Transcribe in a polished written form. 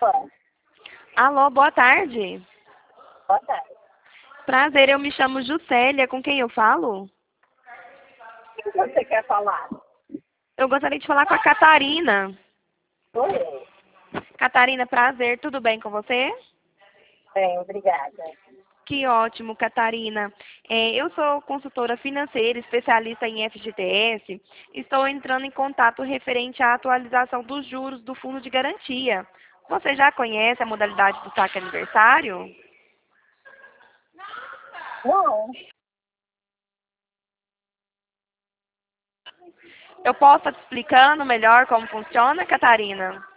Alô, boa tarde. Boa tarde. Prazer, eu me chamo Juscelia, com quem eu falo? O que você quer falar? Eu gostaria de falar com a Catarina. Oi. Catarina, prazer, tudo bem com você? Bem, obrigada. Que ótimo, Catarina. Eu sou consultora financeira, especialista em FGTS. Estou entrando em contato referente à atualização dos juros do Fundo de Garantia. Você já conhece a modalidade do saque aniversário? Não, Eu posso estar te explicando melhor como funciona, Catarina?